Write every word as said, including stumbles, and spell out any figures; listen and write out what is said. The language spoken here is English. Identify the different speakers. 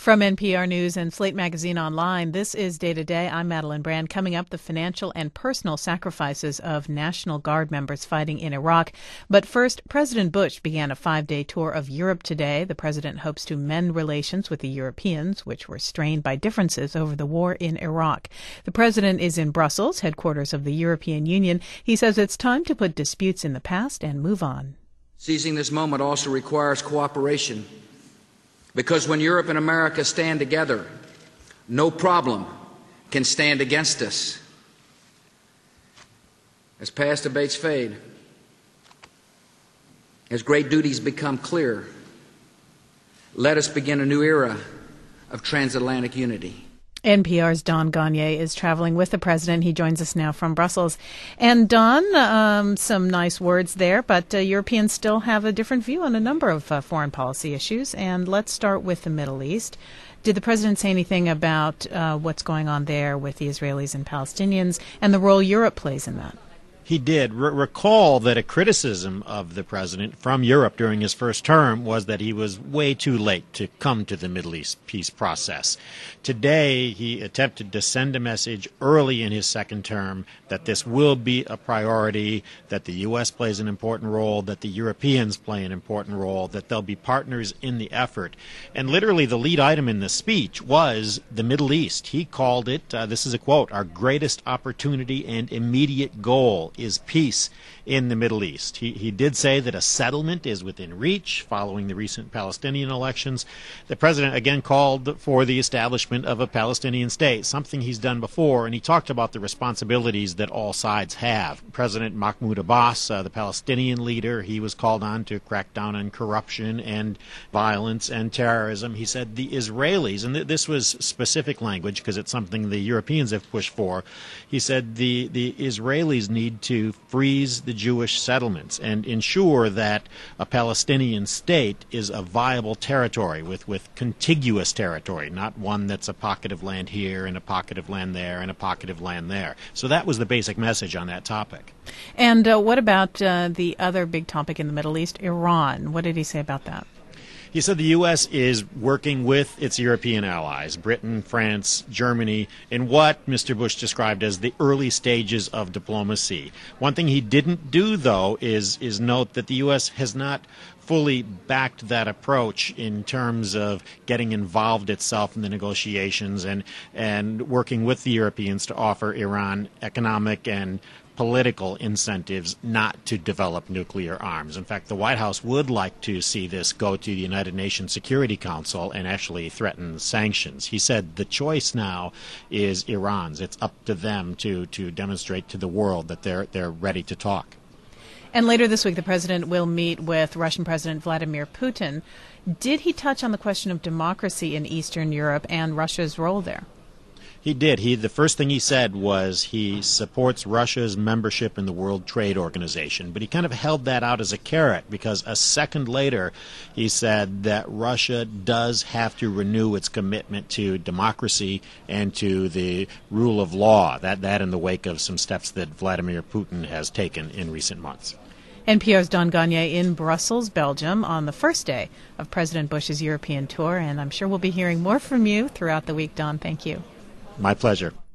Speaker 1: From N P R News and Slate Magazine Online, this is Day to Day. I'm Madeline Brand. Coming up, the financial and personal sacrifices of National Guard members fighting in Iraq. But first, President Bush began a five-day tour of Europe today. The president hopes to mend relations with the Europeans, which were strained by differences over the war in Iraq. The president is in Brussels, headquarters of the European Union. He says it's time to put disputes in the past and move on.
Speaker 2: Seizing this moment also requires cooperation. Because when Europe and America stand together, no problem can stand against us. As past debates fade, as great duties become clear, let us begin a new era of transatlantic unity.
Speaker 1: N P R's Don Gonyea is traveling with the president. He joins us now from Brussels. And Don, um, some nice words there, but uh, Europeans still have a different view on a number of uh, foreign policy issues. And let's start with the Middle East. Did the president say anything about uh, what's going on there with the Israelis and Palestinians and the role Europe plays in that?
Speaker 3: He did. R- recall that a criticism of the president from Europe during his first term was that he was way too late to come to the Middle East peace process. Today, he attempted to send a message early in his second term that this will be a priority, that the U S plays an important role, that the Europeans play an important role, that they'll be partners in the effort. And literally the lead item in the speech was the Middle East. He called it, uh, this is a quote, "our greatest opportunity and immediate goal is peace in the Middle East." He, he did say that a settlement is within reach following the recent Palestinian elections. The president again called for the establishment of a Palestinian state, something he's done before, and he talked about the responsibilities that all sides have. President Mahmoud Abbas, uh, the Palestinian leader, he was called on to crack down on corruption and violence and terrorism. He said the Israelis, and th- this was specific language because it's something the Europeans have pushed for, he said the, the Israelis need to freeze the Jewish settlements and ensure that a Palestinian state is a viable territory with, with contiguous territory, not one that's a pocket of land here and a pocket of land there and a pocket of land there. So that was the basic message on that topic.
Speaker 1: And uh, what about uh, the other big topic in the Middle East, Iran? What did he say about that?
Speaker 3: He said the U S is working with its European allies, Britain, France, Germany, in what Mister Bush described as the early stages of diplomacy. One thing he didn't do, though, is, is note that the U S has not fully backed that approach in terms of getting involved itself in the negotiations and, and working with the Europeans to offer Iran economic and political incentives not to develop nuclear arms. In fact, the White House would like to see this go to the United Nations Security Council and actually threaten sanctions. He said the choice now is Iran's. It's up to them to, to demonstrate to the world that they're they're ready to talk.
Speaker 1: And later this week, the president will meet with Russian President Vladimir Putin. Did he touch on the question of democracy in Eastern Europe and Russia's role there?
Speaker 3: He did. He the first thing he said was he supports Russia's membership in the World Trade Organization, but he kind of held that out as a carrot because a second later he said that Russia does have to renew its commitment to democracy and to the rule of law, that, that in the wake of some steps that Vladimir Putin has taken in recent months.
Speaker 1: N P R's Don Gonyea in Brussels, Belgium, on the first day of President Bush's European tour, and I'm sure we'll be hearing more from you throughout the week, Don. Thank you.
Speaker 3: My pleasure.